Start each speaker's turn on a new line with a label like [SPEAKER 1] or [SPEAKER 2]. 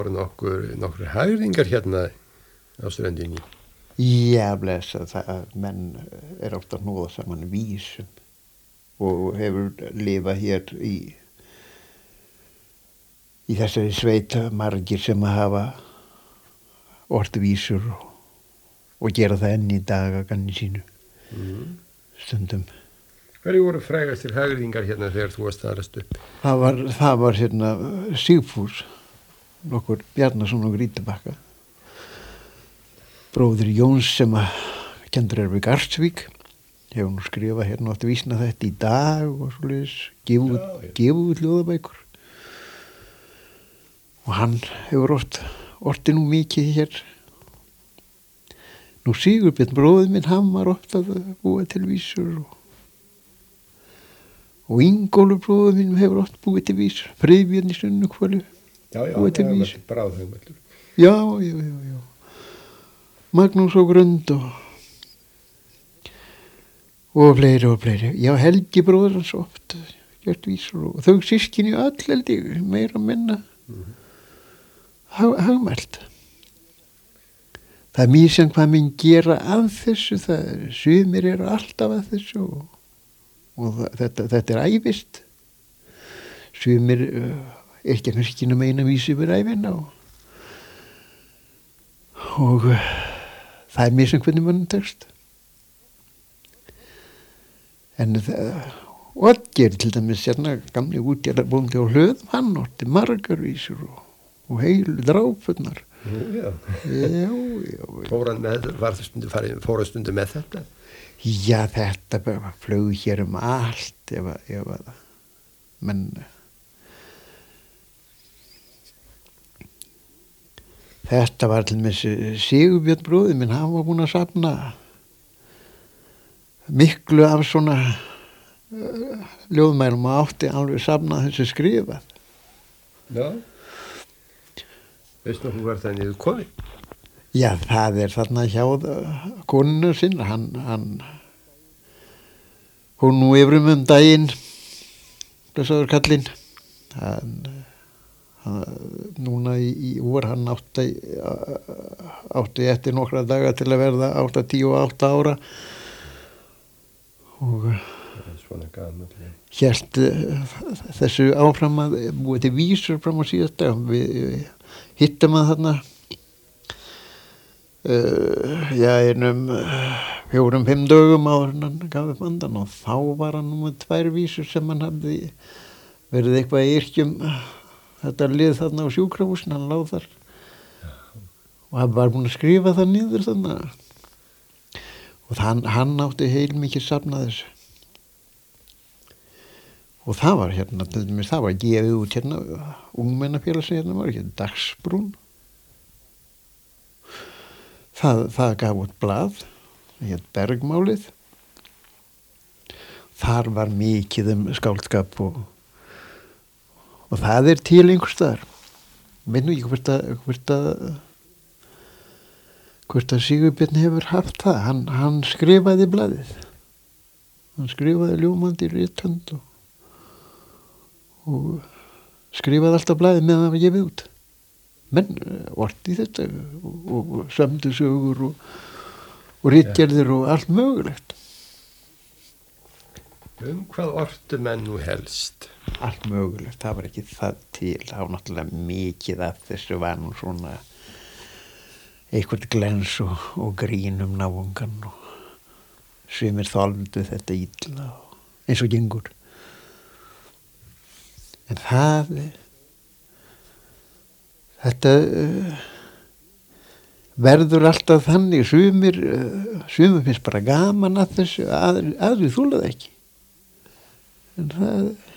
[SPEAKER 1] Nokkur hægringar hérna á ströndinni.
[SPEAKER 2] Já, blessa, menn ofta að hnúða saman vísum og hefur lifað hér í þessari sveit margir sem að hafa ort vísur og gera það enn í dag að ganni sínu stundum.
[SPEAKER 1] Hverju voru frægastir hægringar hérna þegar þú varst aðrast upp?
[SPEAKER 2] Það var hérna Sigfús, nokkur Bjarnason og Grítubakka, bróðir Jóns sem að kendur við Garsvík, hefur nú skrifað hérna átt vísna þetta í dag og svoleiðis, gefið út ljóðabækur. Og hann hefur orti nú mikið hér. Nú Sigurbjörn bróðir minn, hann var oft að búa til vísur og Ingólfur bróðir minn hefur oft búið til vísur, Friðbjörn í Sunnukvölu búið til vísur.
[SPEAKER 1] Bráðhögmælur.
[SPEAKER 2] Já. Magnús og Grund og fleiri. Já, Helgi bróður hans oft gert vísur og þau systkini öll held ég, meira og minna hagmælt. Það misjafnt hvað menn gera af þessu, sumir eru alltaf að þessu og þetta er ævist. Sumir ekki kannski að meina vísu yfir ævina og það er misjafnt hvernig mann tekst. En Oddgeir til dæmis hérna, gamli útgerðarbóndi á Hlöðum, hann orti margar vísur og heilu drápunnar.
[SPEAKER 1] Já. Fór hann stundu með þetta?
[SPEAKER 2] Já, þetta flög hér allt ef menn þetta var til með Sigurbjörn bróðir minn, hann var búinn að safna miklu af svona ljóðmælum og átti alveg safnað þessu skrifað.
[SPEAKER 1] Já. Veistu nokkuð hvar það niður komið?
[SPEAKER 2] Já, það er þarna hjá konuna sinna, hún nú yfir daginn, blessaður kallinn, núna í vor, hann átti eftir nokkra daga til að verða 10 og 8 ára og
[SPEAKER 1] svona gamall.
[SPEAKER 2] Hélt þessu áfram að búið til vísur fram á síðasta dag. Við hittum að þarna einum 4-5 dögum áður en hann gaf upp andan og þá var hann með 2 vísur sem hann hafði verið eitthvað í yrkjum þetta lið þarna á sjúkrahúsin, hann lá þar og hann var búinn að skrifa það niður þarna og hann átti heilmikið safnað þessu og það var hérna, til dæmis það var gefið út hérna ungmennafélagsins hérna var ekki Dagsbrún það gaf út blað hérna Bergmálið þar var mikið skáldskap og það er til einhvers staðar veit nú ekki hvort að Sigurbjörn hefur haft það hann skrifaði blaðið hann skrifaði ljómandi rithönd og skrifaði alltaf blaðið meðan það var gefið út menn orti þetta og sömdu sögur og ritgerðir og allt mögulegt.
[SPEAKER 1] Hvað ortu menn nú helst?
[SPEAKER 2] Allt mögulegt, það var ekki það til, það var náttúrulega mikið af þessu var nú svona eitthvað glens og grín náungan og sumir þoldu þetta illa eins og gengur. En þetta verður alltaf þannig, sumir finnst bara gaman að þessu, aðrir þúla það ekki. En